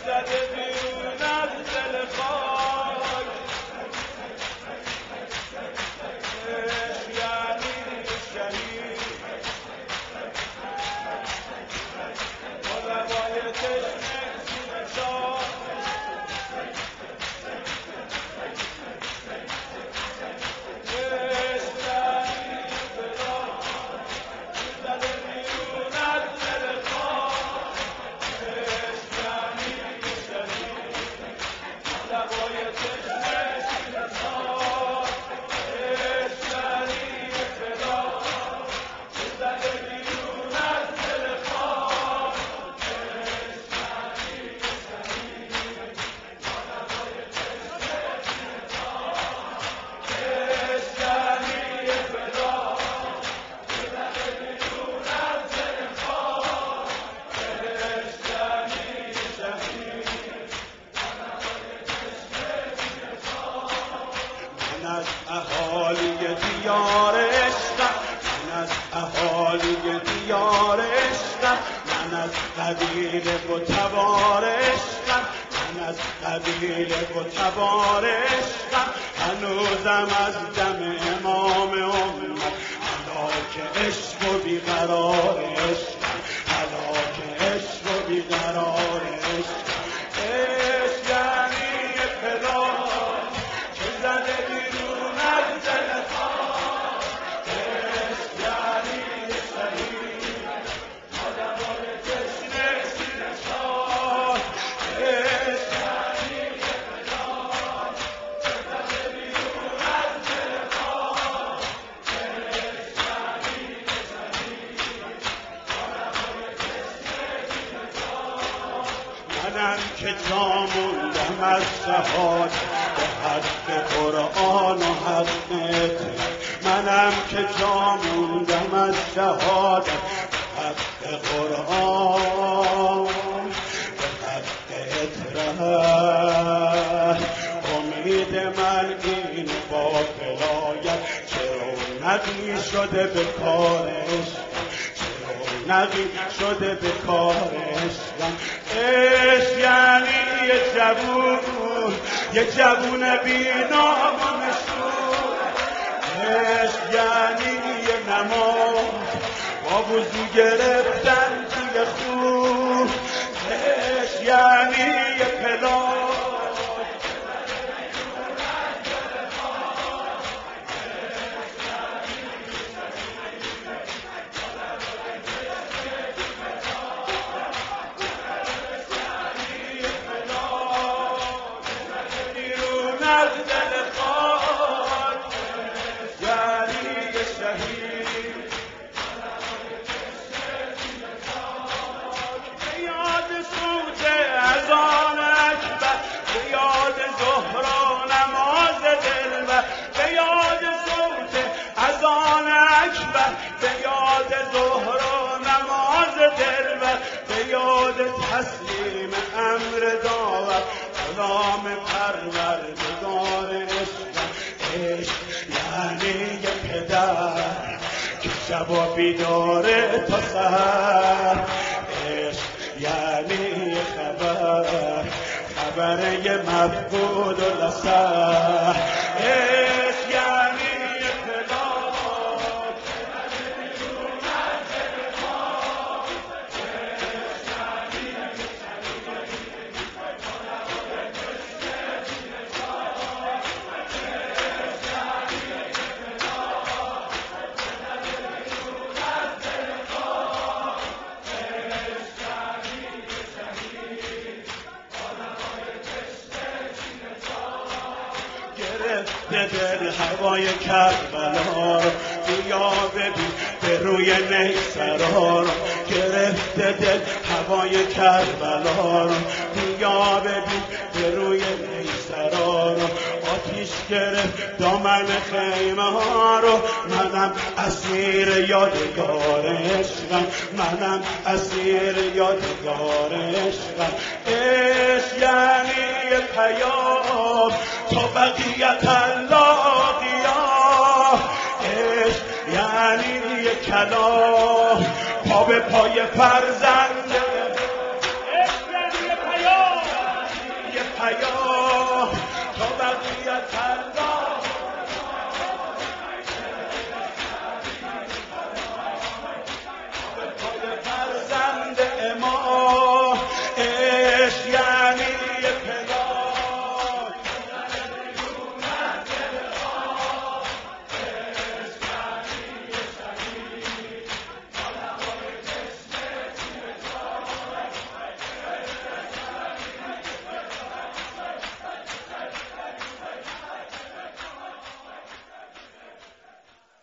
زده بیرون از دل خاک عشق یعنی شهید با لبای تشنه سینه چاک از اهالی دیار عشقم من از اهالی دیار عشقم من از قبیل و تبار عشقم من از قبیل و تبار عشقم هنوزم از دم امام امت هلاک عشق و بیقرار عشقم هلاک عشق و بیقرار عشقم عشق یعنی پدار که زده بیرون از دل خاک عشق یعنی شهید آدمای تشنه سینه چاک عشق یعنی پدار که زده بیرون از دل خاک عشق یعنی شهید آدمای تشنه سینه چاک منم که جا موندم از شهادت حق قرآن و حق منم که جا موندم از شهادت حق قرآن به حق اطرح امید من این با ولایت چه رونقی شده به کارش چه رونقی شده به کارش عشق یعنی یه جوون بی‌نام نشون عشق یعنی یه نماز با وضو گرفتن توی خون عشق یعنی یه پلاک از دل خاک یعنی شهید به یاد صوت اذان اکبر به یاد ظهر و نماز دلبر به یاد صوت اذان اکبر به یاد ظهر و نماز دلبر به یاد تسلیم امر داور کلام پروردگار عشق عشق یعنی یه پدر که شبا بیداره تا سحر عشق یعنی یه خبر یه مفقود و لسر عشق یعنی یه پدر دل هوای کربلا رو بیا ببین به روی نیسرا رو گرفته دل هوای کربلا رو بیا ببین به روی نیسرا رو آتیش گرفت دامن خیمه ها رو منم اسیر یادگار عشقم منم اسیر یادگار عشقم عشق یعنی پیام تا بقیت الله قیام عشق یعنی کلام پا به پای فرزند